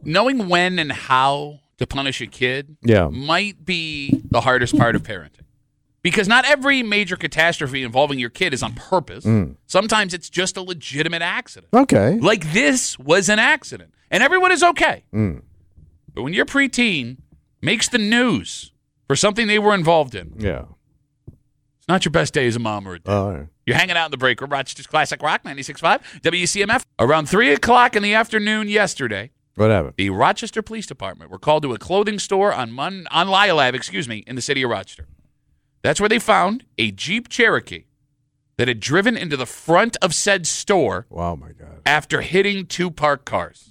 knowing when and how to punish a kid Yeah. might be the hardest part of parenting. Because not every major catastrophe involving your kid is on purpose. Sometimes it's just a legitimate accident. Okay. Like this was an accident, and everyone is okay. But when your preteen makes the news for something they were involved in, Yeah. it's not your best day as a mom or a dad. All right. You're hanging out in the break room, Rochester's Classic Rock, 96.5, WCMF. Around 3 o'clock in the afternoon yesterday, What happened? the Rochester Police Department were called to a clothing store on Lyle Ave, in the city of Rochester. That's where they found a Jeep Cherokee that had driven into the front of said store Wow, my God. after hitting two parked cars.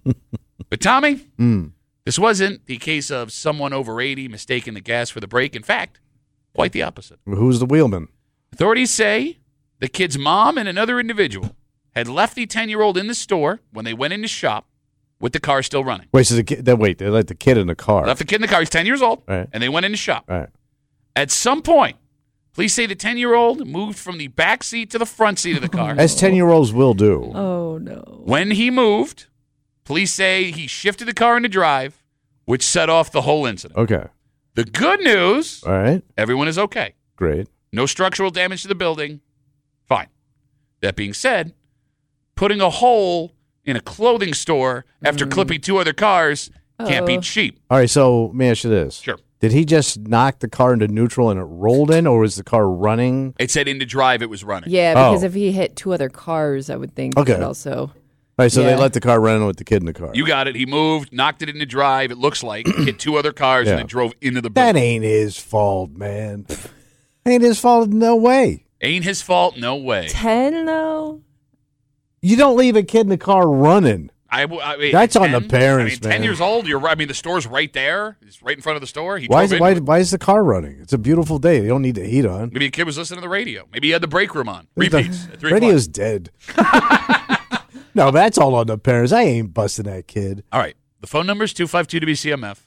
But Tommy, this wasn't the case of someone over 80 mistaking the gas for the brake. In fact, quite the opposite. Who's the wheelman? Authorities say the kid's mom and another individual had left the 10-year-old in the store when they went in to shop with the car still running. Wait, so they let the kid in the car. Left the kid in the car. He's 10 years old, Right. and they went in to shop. All right. At some point, police say the 10-year-old moved from the back seat to the front seat of the car. As 10-year-olds will do. Oh, no. When he moved, police say he shifted the car into drive, which set off the whole incident. Okay. The good news, All right. everyone is okay. Great. No structural damage to the building. Fine. That being said, putting a hole in a clothing store after clipping two other cars can't be cheap. All right, so let me ask you this. Sure. Did he just knock the car into neutral and it rolled in, or was the car running? It said into drive, it was running. Yeah, because Oh. if he hit two other cars, I would think Okay. that also. All right, so they Yeah. let the car run with the kid in the car. You got it. He moved, knocked it into drive, it looks like, hit two other cars, Yeah. and then drove into the That building. ain't his fault, man. Ain't his fault, no way. Ain't his fault, no way. 10, though? You don't leave a kid in the car running. I mean, That's on 10, the parents, 10 man. years old, the store's right there. It's right in front of the store. He Why drove is, into it. why is the car running? It's a beautiful day. You don't need the heat on. Maybe a kid was listening to the radio. Maybe he had the break room on. Repeats at 3 Radio's o'clock. dead. No, that's all on the parents. I ain't busting that kid. All right. The phone number is 252-WCMF,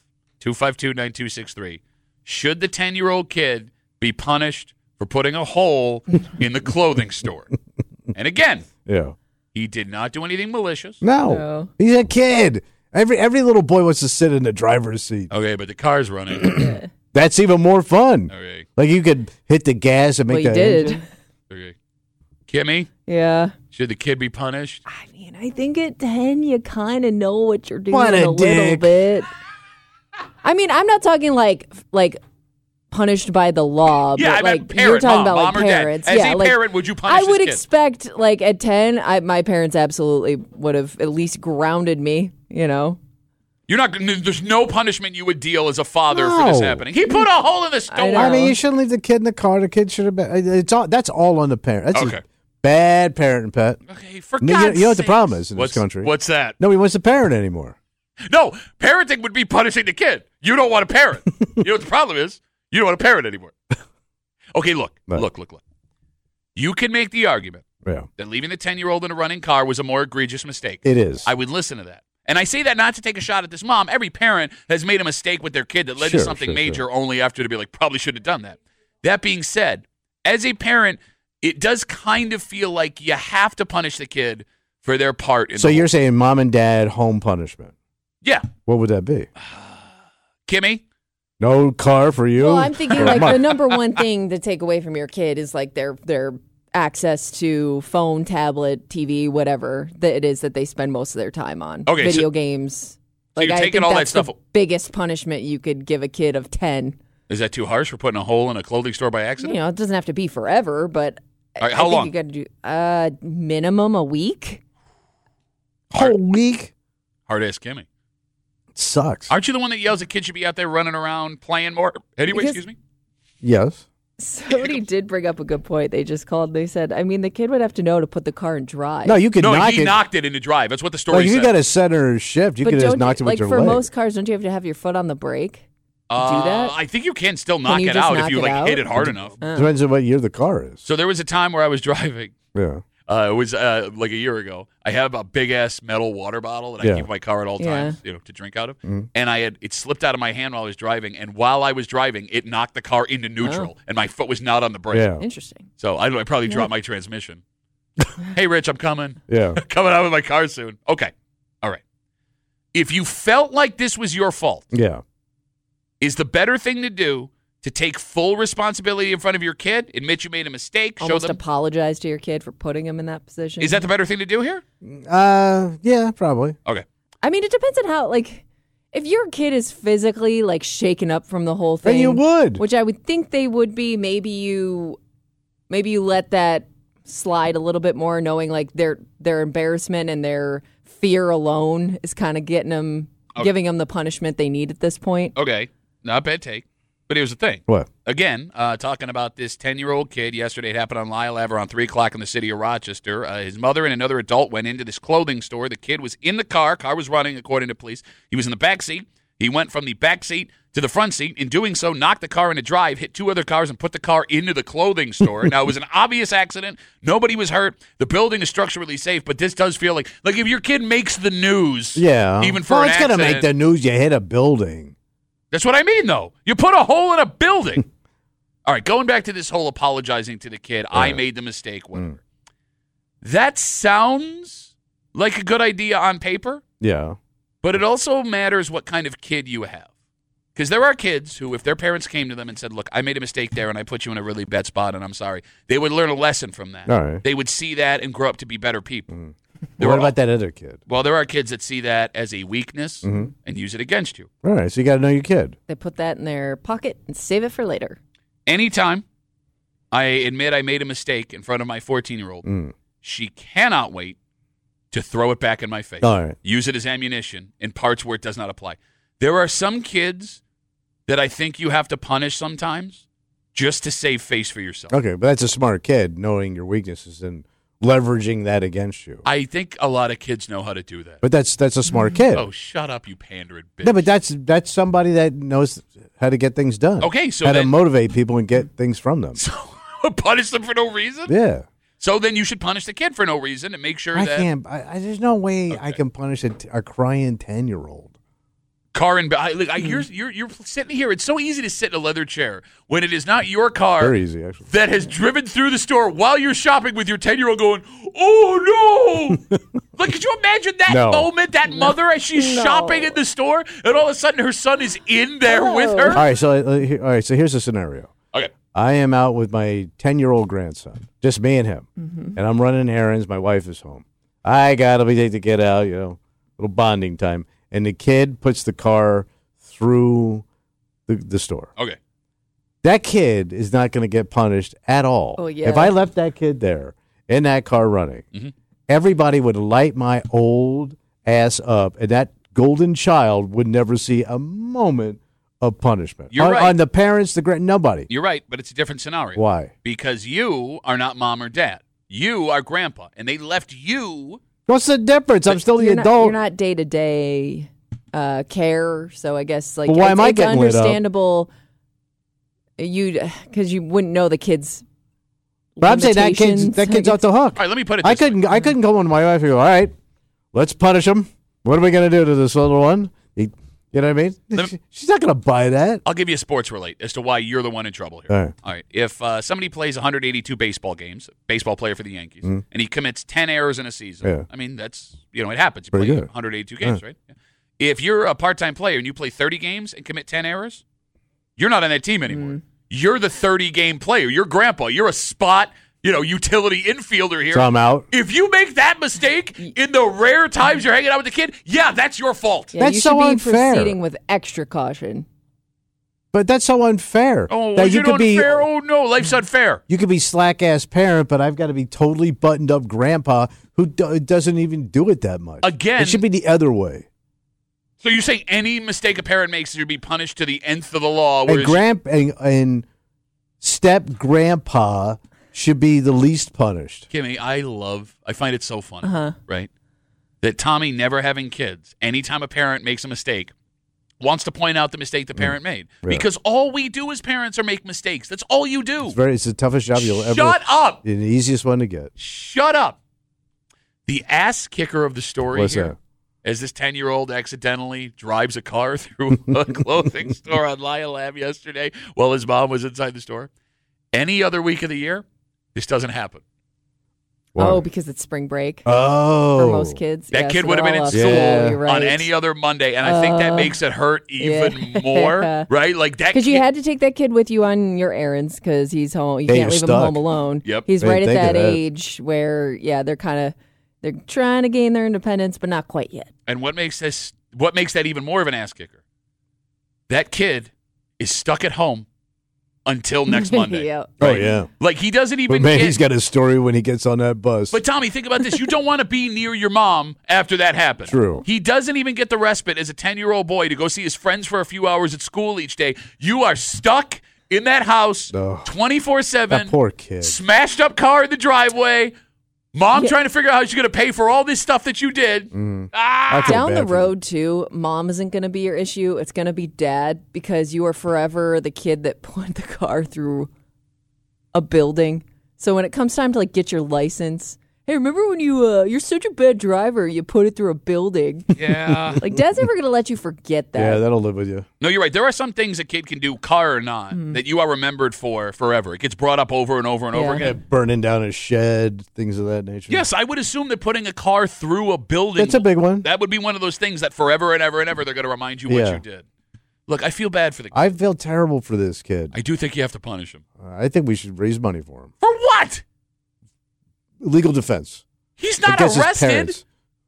252-9263. Should the 10-year-old kid be punished for putting a hole in the clothing store? And again, Yeah. he did not do anything malicious. No. He's a kid. Every little boy wants to sit in the driver's seat. Okay, but the car's running. That's even more fun. Okay. Like you could hit the gas and Well, make you that did. engine. Okay. Kimmy, Yeah. should the kid be punished? I mean, I think at 10, you kind of know what you're doing What a little dick. bit. I mean, I'm not talking like punished by the law, Yeah, but I like meant parent, you're talking mom, about like mom or dad. parents. As yeah, a like, parent, would you punish I would this kid? expect like at 10, my parents absolutely would have at least grounded me, you know. You're not. There's no punishment you would deal as a father for this No. happening. He put a hole in the store. know. I mean, you shouldn't leave the kid in the car. The kid should have been. That's all on the parent. That's Okay. just bad parenting, Pet. Okay, for You God's know what the sakes. problem is in What's, this country? What's that? Nobody wants to parent anymore. No, parenting would be punishing the kid. You don't want to parent. You know what the problem is? You don't want to parent anymore. Okay, look. Right. Look. You can make the argument Yeah, that leaving the 10-year-old in a running car was a more egregious mistake. it is. I would listen to that. And I say that not to take a shot at this mom. Every parent has made a mistake with their kid that led to Sure, something sure, major sure. only after to be like, probably shouldn't have done that. That being said, as a parent, it does kind of feel like you have to punish the kid for their part in So the you're whole- saying mom and dad home punishment? Yeah. What would that be? Kimmy? No car for you. Well, I'm thinking Or like Mike? the number one thing to take away from your kid is like their access to phone, tablet, TV, whatever that it is that they spend most of their time on. Okay, Video so- games. you're I taking think all that that's stuff- the biggest punishment you could give a kid of 10. Is that too harsh for putting a hole in a clothing store by You accident? know, it doesn't have to be forever, but All right, I how think long? you got to do minimum a week. whole week. Hard ass Kimmy. It sucks. Aren't you the one that yells that kids should be out there running around playing more? Anyway, Because- excuse me? Yes. Somebody did bring up a good point. They just called. They said, I mean, the kid would have to know to put the car in drive. No, you could No, knock he it. knocked it into drive. That's what the story Like if you said. got a center shift, you but could just don't knock it you, with like your for leg. most cars, don't you have to have your foot on the brake? Do that? I think you can still knock you it just out if knock you it like out? hit it hard enough. Depends on what year the car is. So there was a time where I was driving. Yeah. It was like a year ago. I have a big ass metal water bottle that I Yeah. keep in my car at all Yeah. times, to drink out of. And it slipped out of my hand while I was driving. And while I was driving, it knocked the car into neutral, and my foot was not on the brake. Yeah. Interesting. So I probably dropped my transmission. Hey, Rich, I'm coming. Yeah. Coming out with my car soon. Okay. All right. If you felt like this was your fault, Yeah. is the better thing to do to take full responsibility in front of your kid, admit you made a mistake, show Almost them? apologize to your kid for putting him in that position. Is that the better thing to do here? Yeah, probably. Okay. I mean, it depends on how, like, if your kid is physically, like, shaken up from the whole thing. Then you would. Which I would think they would be. Maybe you let that slide a little bit more, knowing, like, their embarrassment and their fear alone is kind of getting them, giving them the punishment they need at this point. Okay. Not a bad take. But here's the thing. What? Again, talking about this 10-year-old kid. Yesterday it happened on Lyle Ave around 3 o'clock in the city of Rochester. His mother and another adult went into this clothing store. The kid was in the car. Car was running, according to police. He was in the back seat. He went from the back seat to the front seat. In doing so, knocked the car into drive, hit 2 other cars, and put the car into the clothing store. Now, it was an obvious accident. Nobody was hurt. The building is structurally safe, but this does feel like if your kid makes the news, Yeah. even for well, an it's gonna accident. make the news. You hit a building. That's what I mean, though. You put a hole in a building. All right, going back to this whole apologizing to the kid, I made the mistake, whatever. That sounds like a good idea on paper, Yeah. but it also matters what kind of kid you have. Because there are kids who, if their parents came to them and said, look, I made a mistake there and I put you in a really bad spot and I'm sorry, they would learn a lesson from that. All right. They would see that and grow up to be better people. What about that other kid? Well, there are kids that see that as a weakness and use it against you. All right. So you got to know your kid. They put that in their pocket and save it for later. Anytime I admit I made a mistake in front of my 14-year-old, she cannot wait to throw it back in my face. All right. Use it as ammunition in parts where it does not apply. There are some kids that I think you have to punish sometimes just to save face for yourself. Okay, but that's a smart kid, knowing your weaknesses and leveraging that against you. I think a lot of kids know how to do that. But that's a smart kid. Oh, shut up, you pandering bitch. No, but that's somebody that knows how to get things done. Okay, so how to then- motivate people and get things from them. So punish them for no reason? Yeah. So then you should punish the kid for no reason and make sure I that can't. There's no way I can punish a crying 10-year-old. car and you're sitting here. It's so easy to sit in a leather chair when it is not your car. Very easy, actually. That has driven through the store while you're shopping with your 10-year-old going, oh, no. Like, could you imagine that moment, that mother as she's shopping in the store, and all of a sudden her son is in there with her? All right, so here's the scenario. Okay. I am out with my 10-year-old grandson, just me and him, and I'm running errands. My wife is home. I gotta take the kid out, little bonding time, and the kid puts the car through the store. Okay. That kid is not going to get punished at all. Oh, yeah. If I left that kid there in that car running, everybody would light my old ass up, and that golden child would never see a moment of punishment. You're right. On the parents, nobody. You're right, but it's a different scenario. Why? Because you are not mom or dad. You are grandpa, and they left you. What's the difference? I'm still the adult. You're not day-to-day care, so I guess Well, why am I it's getting lit up? understandable. Because you wouldn't know the kids. But I'm saying that limitations. kid's off the hook. All right, let me put it I this way. couldn't go on to my wife and go, all right, let's punish him. What are we going to do to this little one? You know what I mean? She's not going to buy that. I'll give you a sports relate as to why you're the one in trouble here. All right. All right. If somebody plays 182 baseball games, baseball player for the Yankees, and he commits 10 errors in a season, Yeah. I mean, that's, it happens. You Pretty play good. 182 games, right? Yeah. If you're a part-time player and you play 30 games and commit 10 errors, you're not on that team anymore. You're the 30-game player. You're grandpa. You're a spot, utility infielder here. So I'm out. If you make that mistake in the rare times you're hanging out with the kid, that's your fault. Yeah, That's you so should be unfair. proceeding with extra caution. But that's so unfair. Oh, that is it unfair? Oh, no, life's unfair. You could be slack-ass parent, but I've got to be totally buttoned-up grandpa who doesn't even do it that much. Again- It should be the other way. So you're saying any mistake a parent makes should be punished to the nth of the law? whereas- And step-grandpa should be the least punished. Kimmy, I find it so funny, right? That Tommy never having kids, anytime a parent makes a mistake, wants to point out the mistake the parent made. Really? Because all we do as parents are make mistakes. That's all you do. It's the toughest job you'll ever. Shut up. The easiest one to get. Shut up. The ass kicker of the story What's here, that? as this 10-year-old accidentally drives a car through a clothing store on Lyle Ave yesterday while his mom was inside the store. Any other week of the year, this doesn't happen. Why? Oh, because it's spring break Oh. for most kids. That Yeah, kid so would have they're been all in off school Yeah. You're right. on any other Monday, and I think that makes it hurt even more, right? Like that Because kid. you had to take that kid with you on your errands because he's home. You Yeah, can't you're leave him stuck. home alone. Yep. He's Didn't right at think of that that. age where, they're trying to gain their independence, but not quite yet. And what makes that even more of an ass kicker? That kid is stuck at home until next Monday. Yeah. Oh, yeah. Like he doesn't even But man, get. he's got his story when he gets on that bus. But Tommy, think about this. You don't want to be near your mom after that happened. True. He doesn't even get the respite as a 10-year-old boy to go see his friends for a few hours at school each day. You are stuck in that house Oh. 24/7. That poor kid. Smashed up car in the driveway. Mom trying to figure out how she's going to pay for all this stuff that you did. I feel Down bad the for road, too, mom isn't going to be your issue. It's going to be dad because you are forever the kid that put the car through a building. So when it comes time to like get your license, hey, remember when you're such a bad driver, you put it through a building? Yeah. Like, dad's never going to let you forget that. Yeah, that'll live with you. No, you're right. There are some things a kid can do, car or not, that you are remembered for forever. It gets brought up over and over and over Yeah. again. Burning down a shed, things of that nature. Yes, I would assume that putting a car through a building, That's a big one. that would be one of those things that forever and ever and ever they're going to remind you what Yeah. you did. Look, I feel bad for the kid. I feel terrible for this kid. I do think you have to punish him. I think we should raise money for him. For what? Legal defense. He's not Against his arrested. parents.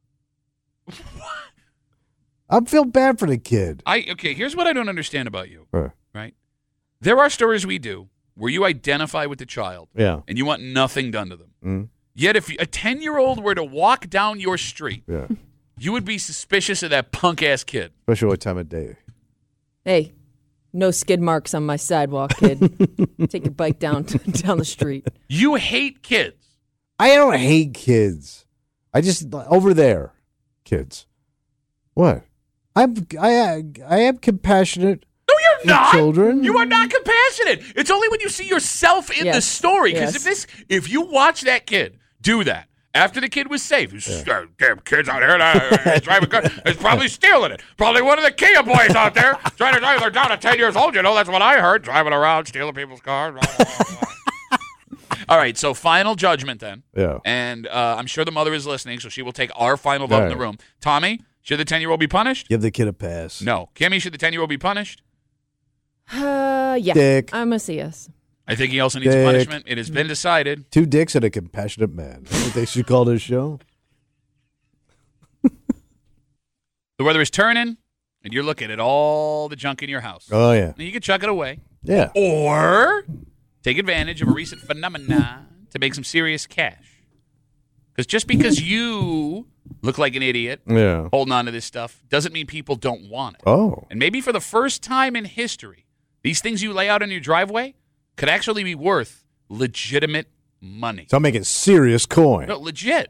I feel bad for the kid. Okay, here's what I don't understand about you, Uh, right? There are stories we do where you identify with the child yeah. and you want nothing done to them. Mm. Yet if a 10-year-old were to walk down your street, Yeah. you would be suspicious of that punk-ass kid. Especially what time of day. Hey, no skid marks on my sidewalk, kid. Take your bike down down the street. You hate kids. I don't hate kids. I just over there, kids. What? I am compassionate. No, you're not. children. You are not compassionate. It's only when you see yourself in the Yes. story. Because Yes. if you watch that kid do that after the kid was safe, damn kids out here driving car, is probably stealing it. Probably one of the Kia boys out there trying to drive. They're down at 10 years old. You know, that's what I heard. Driving around, stealing people's cars. All right, so final judgment then. Yeah. And I'm sure the mother is listening, so she will take our final vote in the Right. room. Tommy, should the 10-year-old be punished? Give the kid a pass. No. Kimmy, should the 10-year-old be punished? Yeah. Dick. I'm a CS. I think he also needs Dick. punishment. It has been decided. 2 dicks and a compassionate man. That's what they should call this show. The weather is turning, and you're looking at all the junk in your house. Oh yeah. Now, you can chuck it away, Yeah. or take advantage of a recent phenomenon to make some serious cash. Because just because you look like an idiot Yeah. holding on to this stuff doesn't mean people don't want it. Oh. And maybe for the first time in history, these things you lay out in your driveway could actually be worth legitimate money. So I'm making serious coin. No, legit.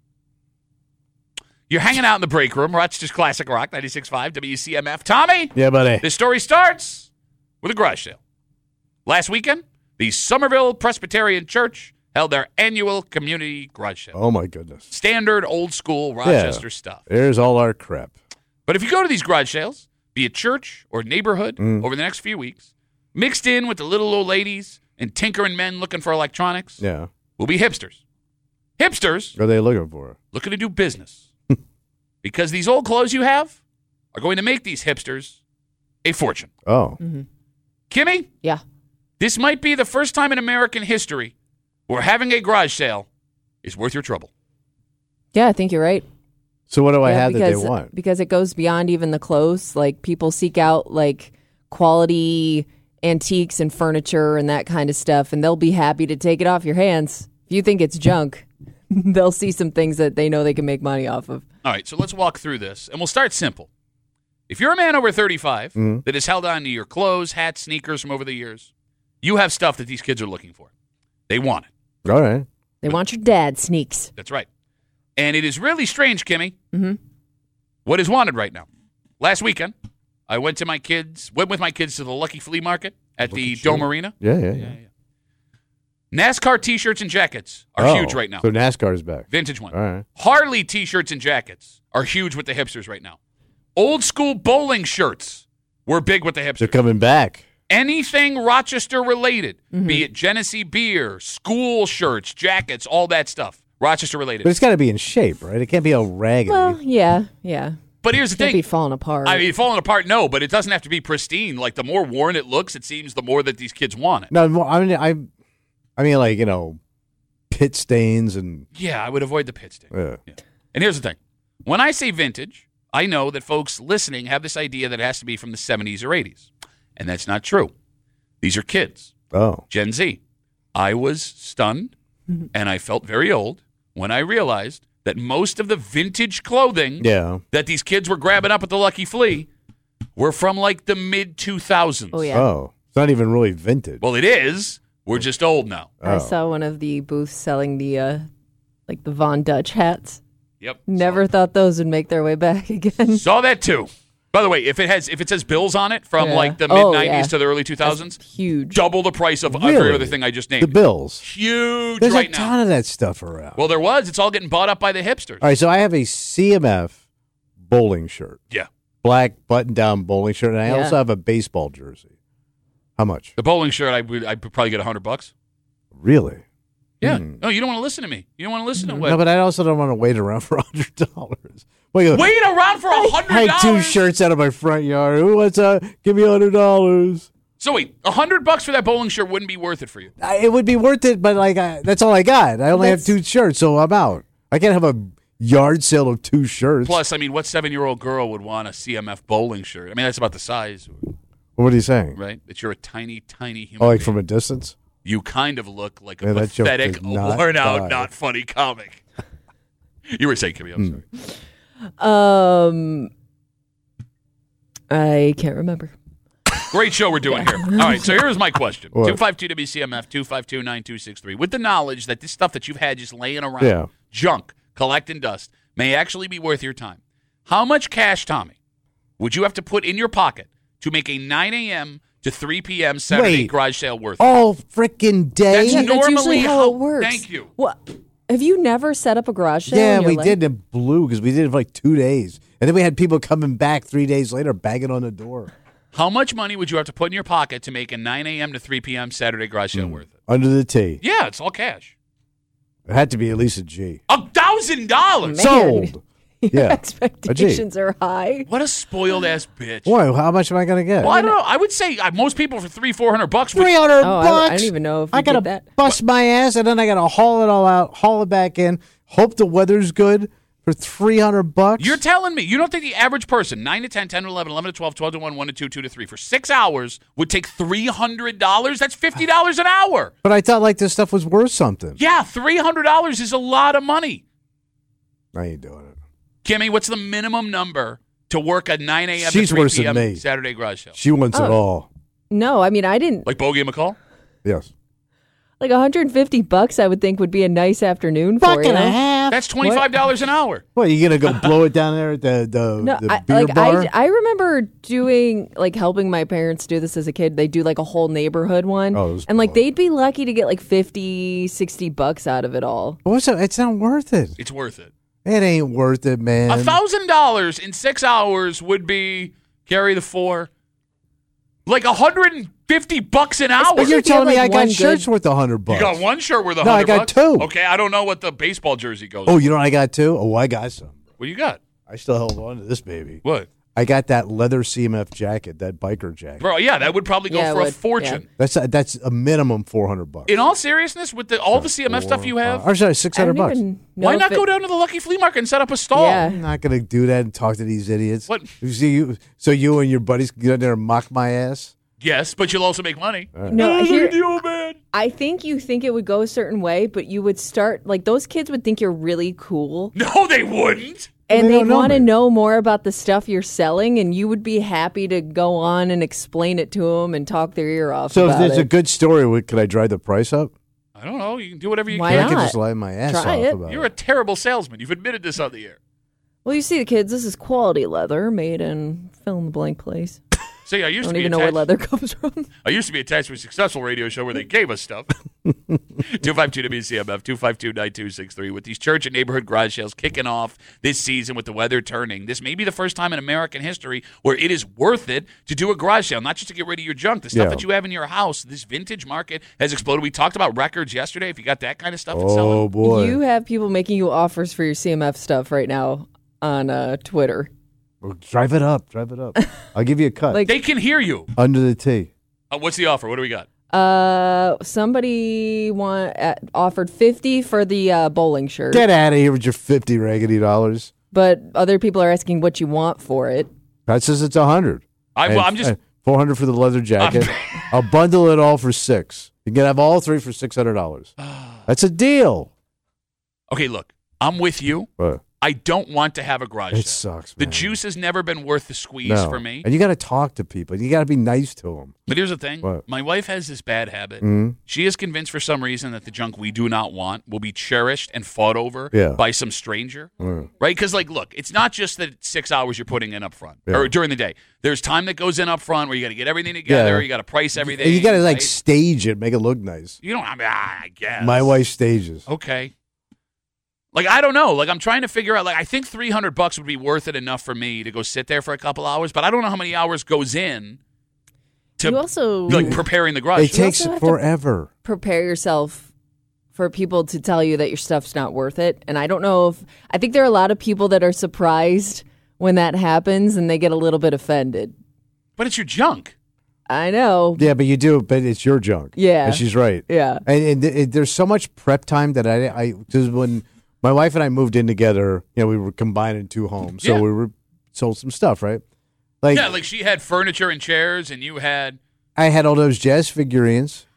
You're hanging out in the break room, Rochester's Classic Rock, 96.5 WCMF. Tommy, Yeah, buddy. this story starts with a garage sale. Last weekend, the Somerville Presbyterian Church held their annual community garage sale. Oh my goodness. Standard, old school Rochester stuff. There's all our crap. But if you go to these garage sales, be it church or neighborhood, over the next few weeks, mixed in with the little old ladies and tinkering men looking for electronics, Yeah. will be hipsters. Hipsters What are they looking for? looking to do business. Because these old clothes you have are going to make these hipsters a fortune. Oh. Kimmy, Yeah. this might be the first time in American history where having a garage sale is worth your trouble. Yeah, I think you're right. So what do I Yeah, have that they want? Because it goes beyond even the clothes. Like people seek out like quality antiques and furniture and that kind of stuff, and they'll be happy to take it off your hands. If you think it's junk, they'll see some things that they know they can make money off of. All right, so let's walk through this, and we'll start simple. If you're a man over 35 that has held on to your clothes, hats, sneakers from over the years, you have stuff that these kids are looking for. They want it. All right. They want your dad sneaks. That's right. And it is really strange, Kimmy, what is wanted right now. Last weekend, I went with my kids to the Lucky Flea Market at the Dome Arena. Yeah. NASCAR T-shirts and jackets are huge right now. So NASCAR is back. Vintage one. All right. Harley T-shirts and jackets are huge with the hipsters right now. Old school bowling shirts were big with the They're hipsters. coming back. Anything Rochester related, be it Genesee beer, school shirts, jackets, all that stuff. Rochester related. But it's got to be in shape, right? It can't be all raggedy. Well, yeah. But here's the Can't thing. be falling apart. I mean, falling apart, no, but it doesn't have to be pristine. Like, the more worn it looks, it seems the more that these kids want it. No, I mean, like, pit stains and. Yeah, I would avoid the pit stain. Yeah. And here's the thing. When I say vintage, I know that folks listening have this idea that it has to be from the 70s or 80s. And that's not true. These are kids. Oh. Gen Z. I was stunned, and I felt very old when I realized that most of the vintage clothing that these kids were grabbing up at the Lucky Flea were from like the mid-2000s. Oh, yeah. Oh. It's not even really vintage. Well, it is. We're just old now. I saw one of the booths selling the the Von Dutch hats. Yep. Never thought those would make their way back again. Saw that too. By the way, if it says Bills on it from like the mid-90s to the early 2000s, That's huge. double the price of Really? every other thing I just named. The Bills. Huge There's right a now. ton of that stuff around. Well, there was. It's all getting bought up by the hipsters. All right, so I have a CMF bowling shirt. Yeah. Black button-down bowling shirt, and I Yeah. also have a baseball jersey. How much? The bowling shirt, I'd probably get $100. Really? Yeah. No, you don't want to listen to me. You don't want to listen to No, what? but I also don't want to wait around for $100. Wait, Wait around for $100. I had 2 shirts out of my front yard. Who wants to give me $100? So wait, $100 for that bowling shirt wouldn't be worth it for you. It would be worth it, but that's all I got. I only have 2 shirts, so I'm out. I can't have a yard sale of 2 shirts. Plus, I mean, what 7-year-old girl would want a CMF bowling shirt? I mean, that's about the size, What are you saying? right? That you're a tiny, tiny human Oh, like being. from a distance? You kind of look like a Yeah, that joke pathetic, did not worn-out, fly. not funny comic. You were saying, Kimmy, I'm sorry. I can't remember. Great show we're doing here. All right, so here's my question. What? 252-WCMF, 252-9263. With the knowledge that this stuff that you've had just laying around, Yeah. junk, collecting dust, may actually be worth your time. How much cash, Tommy, would you have to put in your pocket to make a 9 a.m. to 3 p.m. Saturday Wait. garage sale worth it? All freaking day? That's Yeah, that's normally usually how it works. Thank you. What? Have you never set up a garage sale? Yeah, in your we life? did in blue because we did it for like 2 days. And then we had people coming back 3 days later banging on the door. How much money would you have to put in your pocket to make a 9 a.m. to 3 p.m. Saturday garage sale worth it? Under the T. Yeah, it's all cash. It had to be at least a G. $1,000. Man. Sold. Your Yeah. expectations are high. What a spoiled ass bitch. Boy, how much am I going to get? Well, I don't know. I would say most people for $300-$400 would. $300 Oh, bucks. I don't even know if I you gotta did that. bust my ass, and then I gotta haul it all out, haul it back in. Hope the weather's good for $300. You're telling me you don't think the average person, 9 to 10, 10 to 11, 11 to 12, 12 to 1, 1 to 2, 2 to 3, for 6 hours would take $300? That's $50 an hour. But I thought like this stuff was worth something. Yeah, $300 is a lot of money. I ain't doing it. Kimmy, what's the minimum number to work a 9 a.m. to She's 3 worse than p.m. me. Saturday garage sale? She wants it Oh. all. No, I mean I didn't. Like Bogey and McCall? Yes. Like $150, I would think would be a nice afternoon for Fucking you. a half. That's $25 an hour. What, you gonna go blow it down there at the No, beer bar? I remember doing helping my parents do this as a kid. They do like a whole neighborhood one, Oh, it was and fun. they'd be lucky to get like $50-$60 out of it all. What's up? It's not worth it. It's worth it. It ain't worth it, man. $1,000 in 6 hours would be, carry the 4, like $150 an hour. Especially But you're if you telling have, me I like, got one shirts good- worth $100. You got one shirt worth $100. No, I got 2. Okay, I don't know what the baseball jersey goes. Oh, you know what I got too? Oh, I got some. What you got? I still held on to this baby. What? I got that leather CMF jacket, that biker jacket. Bro, yeah, that would probably go Yeah, it for a would, fortune. That's a minimum $400. In all seriousness, with all the CMF stuff you have, Or sorry, I $600. don't even know why if not it- go down to the Lucky Flea Market and set up a stall? Yeah. I'm not gonna do that and talk to these idiots. What? You see, so you and your buddies can get in there and mock my ass. Yes, but you'll also make money. No, here, you, man. I think you think it would go a certain way, but you would start like those kids would think you're really cool, No, they wouldn't. and they they don't know want to me. know more about the stuff you're selling, and you would be happy to go on and explain it to them and talk their ear off. So if about there's a it. good story, could I drive the price up? I don't know. You can do whatever you Why Or can. I could not? just lie my ass Try off it. about You're a terrible salesman. You've admitted this on the air. Well, you see, the kids, this is quality leather made in fill in the blank place. See, I I used to don't be even know where attached. leather comes from. I used to be attached to a successful radio show where they gave us stuff. 252-WCMF, 252-9263. With these church and neighborhood garage sales kicking off this season with the weather turning, this may be the first time in American history where it is worth it to do a garage sale, not just to get rid of your junk, the stuff Yeah. that you have in your house. This vintage market has exploded. We talked about records yesterday. If you got that kind of stuff, it's Oh, selling. boy. You have people making you offers for your CMF stuff right now on Twitter. Well, drive it up. Drive it up. I'll give you a cut. Like- They can hear you. Under the T. What's the offer? What do we got? Somebody offered $50 for the bowling shirt, Get out of here with your $50 raggedy dollars. but other people are asking what you want for it. That says it's $100. I'm just. $400 for the leather jacket. I'll bundle it all for $600. You can have all three for $600. That's a deal. Okay, look, I'm with you. But I don't want to have a garage it sale. sucks, The man. juice has never been worth the squeeze No. for me. And you got to talk to people. You got to be nice to them. But here's the thing. What? My wife has this bad habit. Mhm. She is convinced for some reason that the junk we do not want will be cherished and fought over Yeah. by some stranger. Mm. Right? Because, like, look, it's not just that it's 6 hours you're putting in up front Yeah. or during the day. There's time that goes in up front where you got to get everything together. Yeah. You got to price everything. And you got to like right? stage it, make it look nice. You don't, I guess. My wife stages. Okay. Like, I don't know. Like, I'm trying to figure out, like, I think $300 would be worth it enough for me to go sit there for a couple hours, but I don't know how many hours goes in to, You also like, preparing the garage. It takes also have to- forever. prepare yourself for people to tell you that your stuff's not worth it. And I don't know if I think there are a lot of people that are surprised when that happens and they get a little bit offended. But it's your junk. I know. Yeah, but you do, but it's your junk. Yeah. And she's right. Yeah. And there's so much prep time that I because when my wife and I moved in together, we were combining two homes. So Yeah. we were sold some stuff, right? Like, Yeah, like she had furniture and chairs, and you had. I had all those jazz figurines.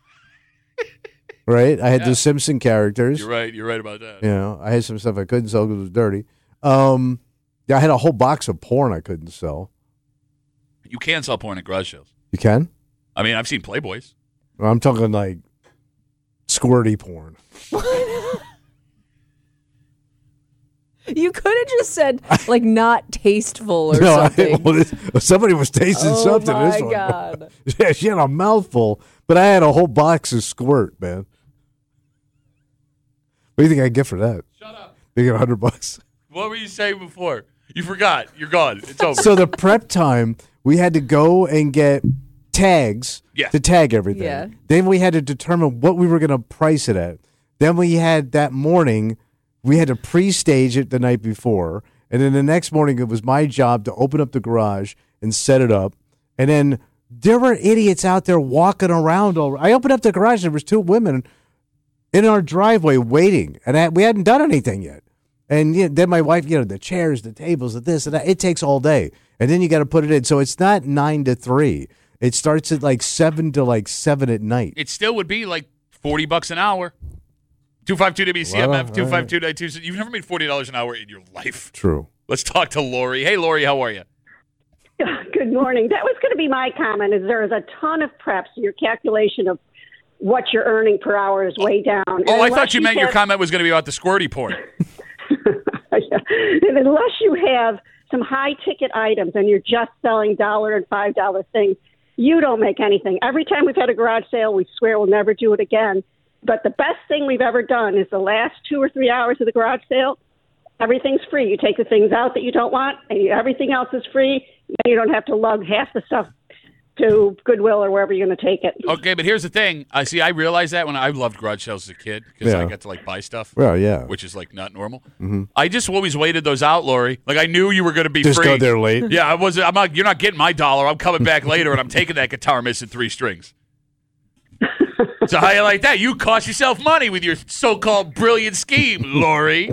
Right? I had the Simpson characters. You're right. You're right about that. I had some stuff I couldn't sell because it was dirty. Yeah, I had a whole box of porn I couldn't sell. You can sell porn at garage sales. You can? I mean, I've seen Playboys. I'm talking like squirty porn. You could have just said like not tasteful or something. Somebody was tasting Oh something. my This one. God. Yeah, she had a mouthful, but I had a whole box of squirt, man. What do you think I get for that? Shut up. They get $100. What were you saying before? You forgot. You're gone. It's over. So the prep time, we had to go and get tags Yeah. to tag everything. Yeah. Then we had to determine what we were going to price it at. Then we had that morning, we had to pre-stage it the night before. And then the next morning, it was my job to open up the garage and set it up. And then there were idiots out there walking around. I opened up the garage, there was two women in our driveway waiting. And we hadn't done anything yet. And then my wife, the chairs, the tables, the this and that. It takes all day. And then you got to put it in. So it's not 9 to 3. It starts at like 7 to 7 at night. It still would be like $40 an hour. 252-WCMF, 252-92. You've never made $40 an hour in your life. True. Let's talk to Lori. Hey, Lori, how are you? Good morning. That was going to be my comment. Is there is a ton of prep, so your calculation of what you're earning per hour is way down. Oh, I thought you meant your comment was going to be about the squirty porn. And unless you have some high-ticket items and you're just selling $1 and $5 things, you don't make anything. Every time we've had a garage sale, we swear we'll never do it again. But the best thing we've ever done is the last 2 or 3 hours of the garage sale, everything's free. You take the things out that you don't want, and everything else is free. Then you don't have to lug half the stuff to Goodwill or wherever you're going to take it. Okay, but here's the thing. I realized that when I loved garage sales as a kid because I got to buy stuff. Well, yeah. Which is not normal. Mm-hmm. I just always waited those out, Lori. Like I knew you were going to be Just free. go there late. Yeah, I was. I'm not. You're not getting my dollar. I'm coming back later, and I'm taking that guitar missing 3 strings. So how you like that? You cost yourself money with your so-called brilliant scheme, Lori.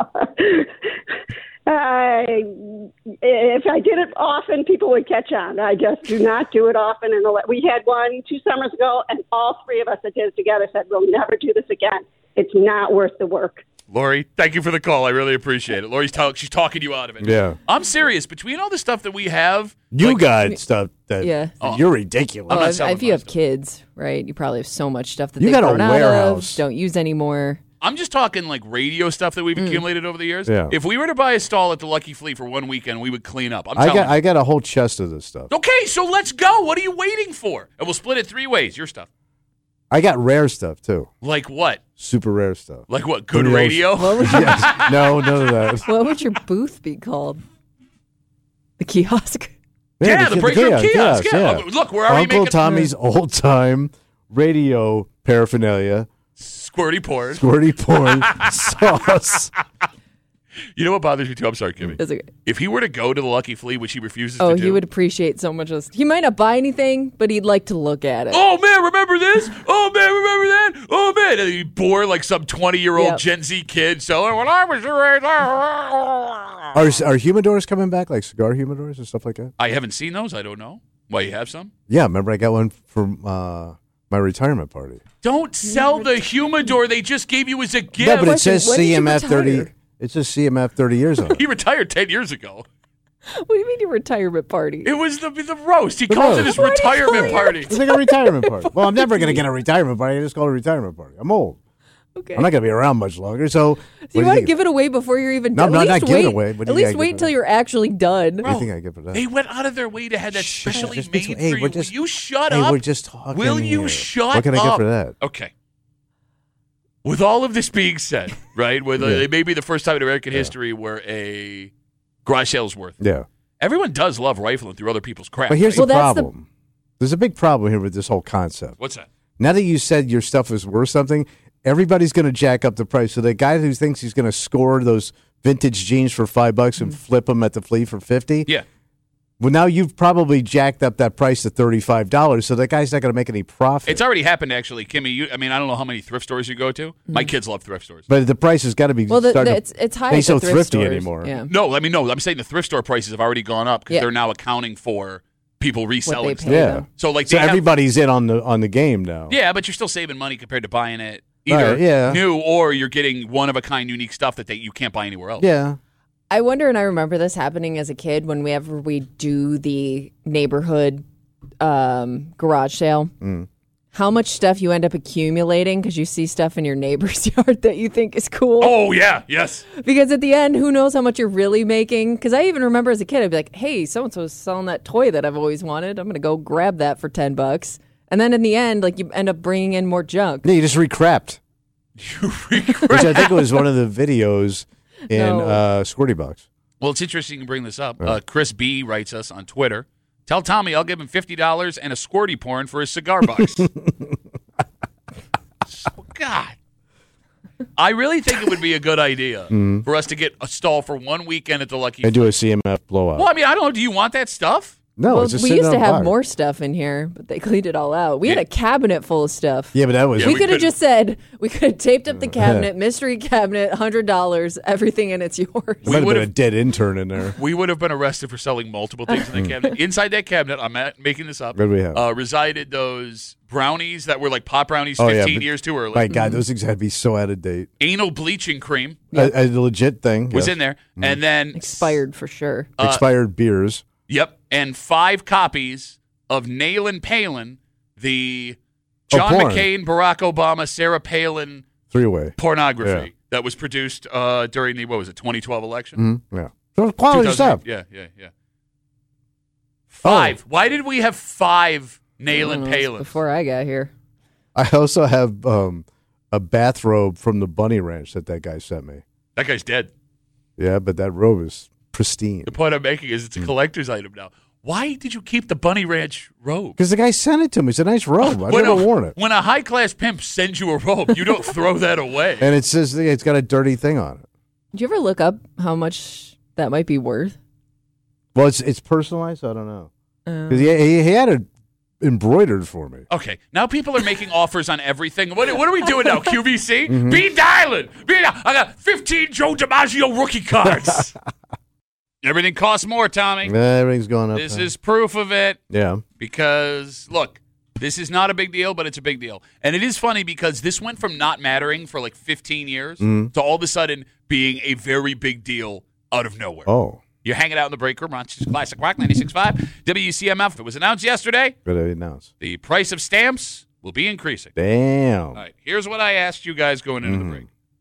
If I did it often, people would catch on. I just do not do it often. And we had one 2 summers ago, and all 3 of us that did it together said, we'll never do this again. It's not worth the work. Lori, thank you for the call. I really appreciate it. Lori's she's talking you out of it. Yeah. I'm serious. Between all the stuff that we have, You got stuff that you're ridiculous. I'm not Well, selling if you have stuff. kids, right, you probably have so much stuff that You they've got a grown out warehouse. of, don't use anymore. I'm just talking like radio stuff that we've accumulated over the years. Yeah. If we were to buy a stall at the Lucky Flea for one weekend, we would clean up. I'm telling you. I got a whole chest of this stuff. Okay, so let's go. What are you waiting for? And we'll split it 3 ways. Your stuff. I got rare stuff too. Like what? Super rare stuff. Like what? Good Who knows? radio? What would, your, Yes. No, none of that. what would your booth be called? The kiosk. Yeah, the break room kiosk. Yeah. yeah. Look, we're already Uncle making Tommy's old time radio paraphernalia, squirty porn. squirty porn, sauce. You know what bothers me too? I'm sorry, Kimmy. Is it- If he were to go to the Lucky Flea, which he refuses Oh, to do. he would appreciate so much of this. He might not buy anything, but he'd like to look at it. Oh man, remember this? Oh man, remember that? Oh man, and he'd bore like some 20-year-old Yep. Gen Z kid. So when I was your age, Are humidors coming back, like cigar humidors and stuff like that? I haven't seen those. I don't know. Why, you have some? Yeah, remember I got one from my retirement party. Don't sell the humidor they just gave you as a gift. Yeah, but it says When did you CMF 30. retire? It says CMF 30 years on it. He retired 10 years ago. What do you mean your retirement party? It was the roast. He calls it roast. his retirement party. It's like a retirement party. Well, I'm never going to get a retirement party. I just call it a retirement party. I'm old. Okay. I'm not going to be around much longer. So, So you want to give it away before you're even No, done? no, At not least give it wait- away. What do At you least gotta wait give until it? you're actually done. What do you think I get for that? They went out of their way to have that specially just made between- for hey, you. we're just- Will you shut Hey, up? we're just talking Will you here. shut What can I get up? for that? Okay. With all of this being said, right, where it may be the first time in American history where a garage sale is worth it. Yeah. Everyone does love rifling through other people's crap. But here's right? the Well, that's the- problem. There's a big problem here with this whole concept. What's that? Now that you said your stuff is worth something, everybody's going to jack up the price. So the guy who thinks he's going to score those vintage jeans for $5 and flip them at the flea for $50, Yeah. well, now you've probably jacked up that price to $35. So that guy's not going to make any profit. It's already happened, actually. Kimmy, I don't know how many thrift stores you go to. My kids love thrift stores. But the price has got to be. Well, starting to- it's high. Ain't at so the thrift thrifty stores. anymore. Yeah. No, I'm saying the thrift store prices have already gone up because Yeah. they're now accounting for people What they reselling. pay stuff. Yeah. them. So like So they have- everybody's in on the game now. yeah, but you're still saving money compared to buying it either Right, yeah. new or you're getting one of a kind unique stuff that you can't buy anywhere else. Yeah. I wonder, and I remember this happening as a kid whenever we do the neighborhood garage sale. How much stuff you end up accumulating because you see stuff in your neighbor's yard that you think is cool. Oh yeah, yes. Because at the end, who knows how much you're really making? Because I even remember as a kid, I'd be like, "Hey, so and so's selling that toy that I've always wanted. I'm gonna go grab that for $10." And then in the end, like you end up bringing in more junk. Yeah, you just recrapped. You regret. Which I think was one of the videos in No. Squirty Box. Well, it's interesting you bring this up. Chris B writes us on Twitter. Tell Tommy I'll give him $50 and a squirty porn for his cigar box. God. I really think it would be a good idea for us to get a stall for one weekend at the Lucky And do a CMF blowout. Well, I don't know. Do you want that stuff? No, Well, it's just we sitting used on to a have box. more stuff in here, but they cleaned it all out. We had Yeah. a cabinet full of stuff. Yeah, but that was. Yeah, we we could have couldn't- just said we could have taped up the cabinet, mystery cabinet, $100, everything in it's yours. Might have been would've- a dead intern in there. We would have been arrested for selling multiple things in that cabinet. Inside that cabinet, I'm making this up, What do we have? resided those brownies that were like pot brownies Oh, yeah, 15 but- years too early. My God, those things had to be so out of date. Anal bleaching cream A legit thing. was yes. in there. And then Expired for sure. Expired beers. Yep. And 5 copies of Nailin' Palin, the John porn. McCain, Barack Obama, Sarah Palin 3-way. pornography Yeah. that was produced during the, 2012 election? Yeah. So quality 2008. stuff. Yeah. 5. Why did we have 5 Nailin' Well, Palins? before I got here. I also have a bathrobe from the Bunny Ranch that guy sent me. That guy's dead. Yeah, but that robe is pristine. The point I'm making is it's a collector's item now. Why did you keep the Bunny Ranch robe? Because the guy sent it to me. It's a nice robe. I've When never a- worn it. When a high-class pimp sends you a robe, you don't throw that away. And it says it's got a dirty thing on it. Did you ever look up how much that might be worth? Well, it's personalized. So I don't know. Because he had it embroidered for me. Okay, now people are making offers on everything. What are we doing now, QVC? Mm-hmm. Be dialing. I got 15 Joe DiMaggio rookie cards. Everything costs more, Tommy. Everything's going up. This is proof of it Yeah. because, look, this is not a big deal, but it's a big deal. And it is funny because this went from not mattering for like 15 years to all of a sudden being a very big deal out of nowhere. Oh, You're hanging out in the break room, Rochester's Classic Rock 96.5, WCMF. It was announced yesterday. good announce. The price of stamps will be increasing. Damn. All right, here's what I asked you guys going into the break.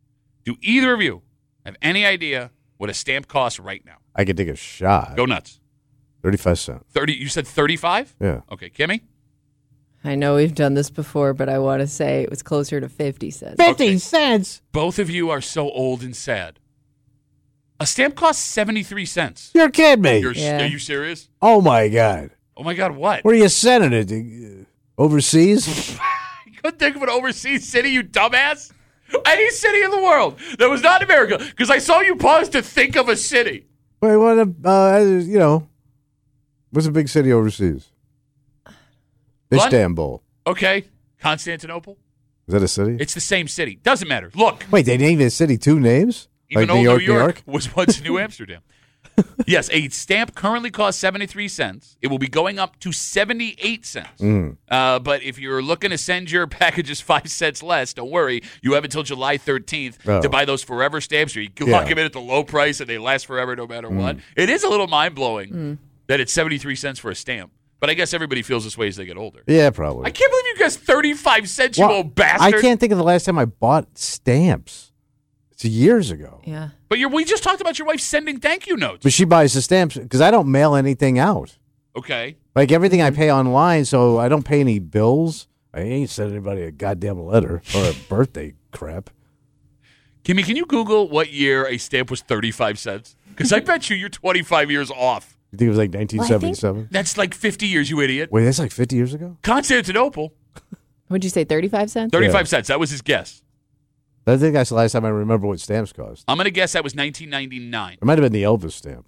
Do either of you have any idea what a stamp costs right now? I could take a shot. Go nuts. 35 cents. 30. You said 35? Yeah. Okay, Kimmy? I know we've done this before, but I want to say it was closer to 50 cents. 50 cents? Both of you are so old and sad. A stamp costs 73 cents. You're kidding me. Yeah. Are you serious? Oh, my God. Oh, my God, what? Where are you sending it? Overseas? You couldn't think of an overseas city, you dumbass? Any city in the world that was not America. Because I saw you pause to think of a city. Wait, what? What's a big city overseas? London? Istanbul. Okay. Constantinople? Is that a city? It's the same city. Doesn't matter. Look. Wait, they named a city two names? Even like though New York? was once New Amsterdam. Yes, a stamp currently costs 73 cents. It will be going up to 78 cents. But if you're looking to send your packages 5 cents less, don't worry. You have until July 13th to buy those forever stamps. Or you can lock them in at the low price and they last forever no matter what. It is a little mind-blowing that it's 73 cents for a stamp. But I guess everybody feels this way as they get older. Yeah, probably. I can't believe you guys 35 cents, you old bastard. I can't think of the last time I bought stamps. It's years ago. Yeah. But we just talked about your wife sending thank you notes. But she buys the stamps because I don't mail anything out. Okay. Like everything I pay online, so I don't pay any bills. I ain't sending anybody a goddamn letter or a birthday crap. Kimmy, can you Google what year a stamp was 35 cents? Because I bet you're 25 years off. You think it was like 1977? That's like 50 years, you idiot. Wait, that's like 50 years ago? Constantinople, What'd you say, 35 cents? 35 cents. That was his guess. I think that's the last time I remember what stamps cost. I'm going to guess that was 1999. It might have been the Elvis stamp.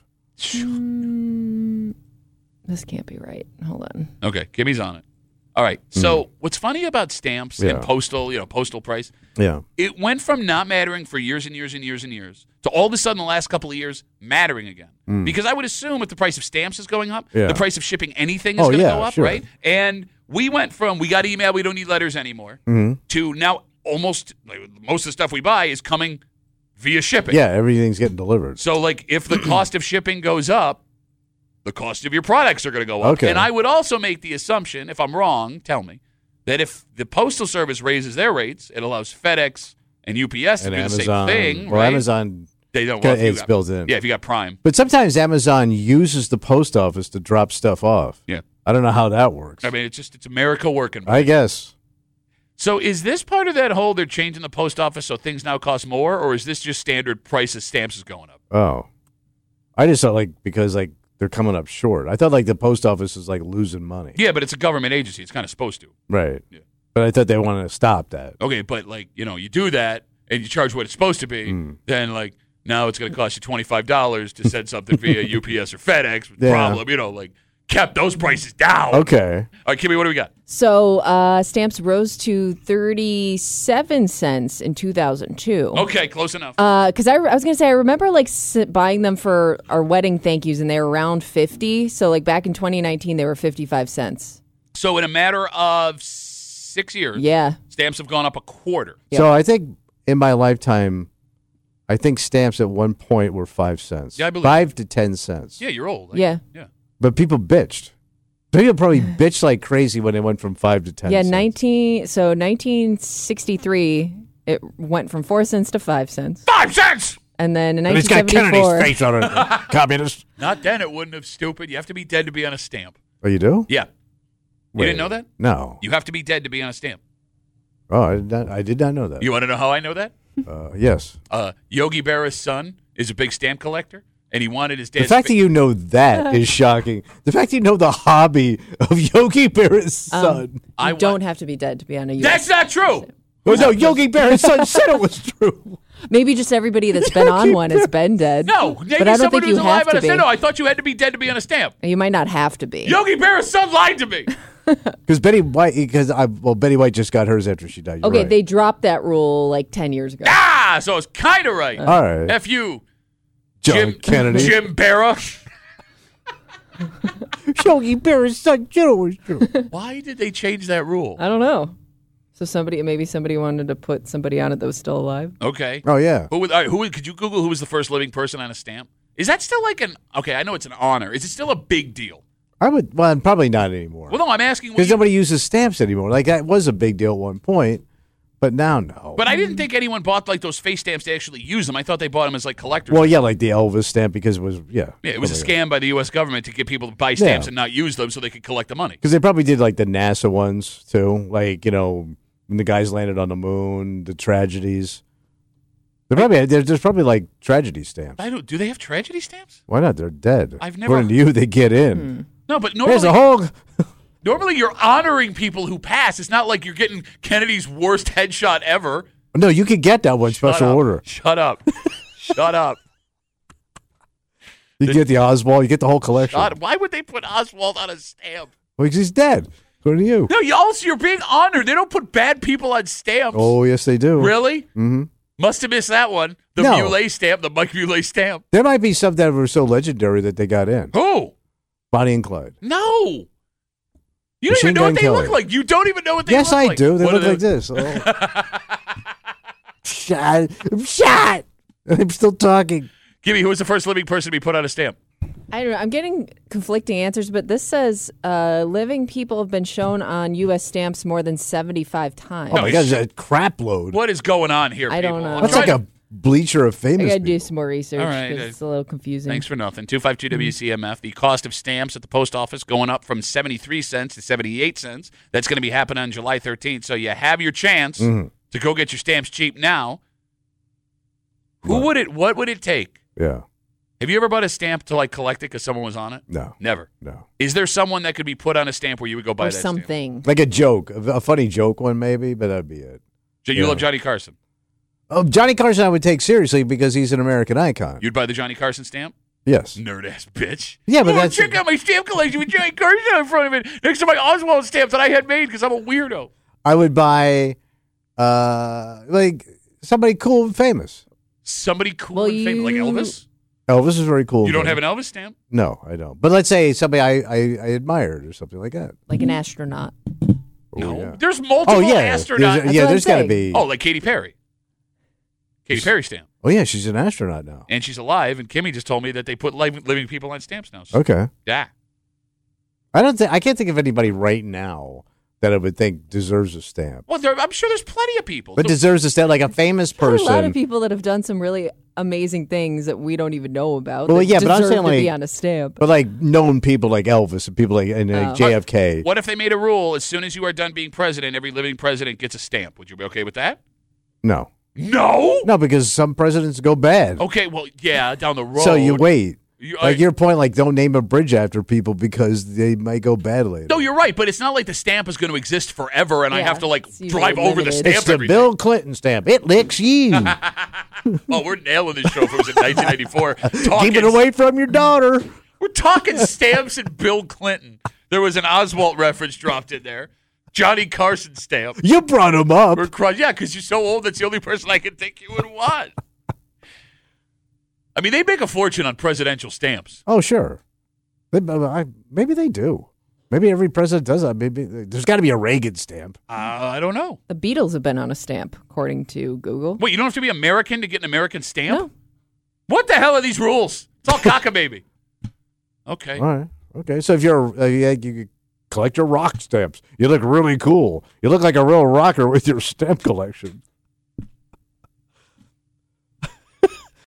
This can't be right. Hold on. Okay, Kimmy's on it. All right. So what's funny about stamps and Yeah. postal price, Yeah. it went from not mattering for years and years and years and years to all of a sudden the last couple of years mattering again. Because I would assume if the price of stamps is going up, Yeah. the price of shipping anything is going to go up, sure. right? And we went from we got email, we don't need letters anymore, to now almost most of the stuff we buy is coming via shipping. Yeah, everything's getting delivered. So like if the cost of shipping goes up, the cost of your products are going to go up. Okay. And I would also make the assumption, if I'm wrong, tell me, that if the Postal Service raises their rates, it allows FedEx and UPS to And do Amazon. the same thing, Well, right? Amazon, They don't. it's built in. Yeah, if you got Prime. But sometimes Amazon uses the post office to drop stuff off. Yeah. I don't know how that works. I mean, it's America working. I guess. So is this part of that whole they're changing the post office so things now cost more, or is this just standard price of stamps is going up? Oh. I just thought because they're coming up short. I thought the post office is losing money. Yeah, but it's a government agency. It's kind of supposed to. Right. Yeah. But I thought they wanted to stop that. Okay, but you do that and you charge what it's supposed to be, then now it's going to cost you $25 to send something via UPS or FedEx. Yeah. Problem, kept those prices down. Okay. All right, Kimmy, what do we got? So stamps rose to 37 cents in 2002. Okay, close enough. Because I was going to say, I remember buying them for our wedding thank yous, and they were around 50. So back in 2019, they were 55 cents. So in a matter of 6 years, Yeah. stamps have gone up a quarter. Yep. So I think in my lifetime, I think stamps at one point were 5 cents. Yeah, I believe 5 to 10 cents. Yeah, you're old. Yeah. Yeah. But people bitched. People probably bitched like crazy when it went from 5 to 10 Yeah, cents. 1963, it went from 4 cents to 5 cents. 5 cents! And then in And it's got Kennedy's 1974, face on it. Communist. Not then. It wouldn't have. Stupid. You have to be dead to be on a stamp. Oh, you do? Yeah. You didn't know that? No. You have to be dead to be on a stamp. Oh, I did not know that. You want to know how I know that? Yes. Yogi Berra's son is a big stamp collector, and he wanted his The dad's fact that you know that is shocking. The fact that you know the hobby of Yogi Berra's son. I you don't have to be dead to be on a US. That's not true. Oh, no, Yogi Berra's son said it was true. Maybe just everybody that's been on one has been dead. No, maybe but I don't someone think who's you alive have on to a be. stamp. No, I thought you had to be dead to be on a stamp. You might not have to be. Yogi Berra's son lied to me. Because Betty White just got hers after she died. You're Okay, right. they dropped that rule 10 years ago. So it's kind of right. All right. F you, John Kennedy. Jim Berra. Yogi Berra's son said it was true. Why did they change that rule? I don't know. So maybe somebody wanted to put somebody on it that was still alive. Okay. Oh, yeah. All right, could you Google who was the first living person on a stamp? Is that still okay, I know it's an honor. Is it still a big deal? Probably not anymore. Well, no, I'm asking. Because nobody uses stamps anymore. That was a big deal at one point. But now, no. But I didn't think anyone bought like those face stamps to actually use them. I thought they bought them as like collectors. Well, yeah, like the Elvis stamp because it was, Yeah, it was a scam by the U.S. government to get people to buy stamps and not use them so they could collect the money. Because they probably did like the NASA ones too, like when the guys landed on the moon, the tragedies. There's probably like tragedy stamps. Do they have tragedy stamps? Why not? They're dead. I've never. According to you, they get in. No, but There's a whole. normally you're honoring people who pass. It's not like you're getting Kennedy's worst headshot ever. No, you could get that one special order. Shut up. Shut up. You get the Oswald. You get the whole collection. Why would they put Oswald on a stamp? Well, because he's dead. According to you. No, you're being honored. They don't put bad people on stamps. Oh, yes, they do. Really? Mm-hmm. Must have missed that one. The Muley stamp, the Mike Muley stamp. There might be some that were so legendary that they got in. Who? Bonnie and Clyde. No. You don't Machine even know Gun what they Kelly. look like. You don't even know what they look like. Yes, I do. They What look are like this. Shot. I'm shot. I'm still talking. Gibby, who was the first living person to be put on a stamp? I don't know. I'm getting conflicting answers, but this says living people have been shown on U.S. stamps more than 75 times. Oh, my God, it's a crap load. What is going on here, I don't people? know. I'm That's trying like a bleacher of I famous got to do people. some more research All right. because it's a little confusing. Thanks for nothing. 252-WCMF. The cost of stamps at the post office going up from 73 cents to 78 cents. That's going to be happening on July 13th. So you have your chance to go get your stamps cheap now. What would it take? Yeah. Have you ever bought a stamp to like collect it because someone was on it? No. Never. No. Is there someone that could be put on a stamp where you would go buy or that stamp? something. Like a joke, a funny joke one maybe, but that'd be it. You love Johnny Carson. Oh, Johnny Carson I would take seriously because he's an American icon. You'd buy the Johnny Carson stamp? Yes. Nerd-ass bitch. Yeah, but that's... check out my stamp collection with Johnny Carson in front of it next to my Oswald stamp that I had made because I'm a weirdo. I would buy, like, somebody cool and famous. Somebody cool and famous, like Elvis? Elvis is very cool. You don't have an Elvis stamp? No, I don't. But let's say somebody I admired or something like that. Like an astronaut. No. Yeah. There's multiple astronauts. There's got to be. Oh, like Katy Perry. Katy Perry stamp. Oh, yeah, she's an astronaut now. And she's alive, and Kimmy just told me that they put living people on stamps now. So, Okay. yeah. I can't think of anybody right now that I would think deserves a stamp. Well, I'm sure there's plenty of people. But deserves a stamp, like a famous There's person. a lot of people that have done some really amazing things that we don't even know about. Well, that yeah, but I'm deserve saying to like be on a stamp. But like known people like Elvis and people like JFK. What if they made a rule, as soon as you are done being president, every living president gets a stamp? Would you be okay with that? No. No? No, because some presidents go bad. Okay, well, yeah, down the road. So you wait. Like your point, like don't name a bridge after people because they might go bad later. No, you're right, but it's not like the stamp is going to exist forever, and I have to like drive over the stamp. It's the every day. Bill Clinton stamp. It licks you. Oh, we're nailing this show if it was in 1994. Keep it away from your daughter. We're talking stamps and Bill Clinton. There was an Oswald reference dropped in there. Johnny Carson stamp. You brought him up. Yeah, because you're so old. That's the only person I can think you would want. I mean, they make a fortune on presidential stamps. Oh, sure. Maybe they do. Maybe every president does that. Maybe there's got to be a Reagan stamp. I don't know. The Beatles have been on a stamp, according to Google. Wait, you don't have to be American to get an American stamp? No. What the hell are these rules? It's all cockababy. Okay. All right. Okay. So if you collect your rock stamps, you look really cool. You look like a real rocker with your stamp collection.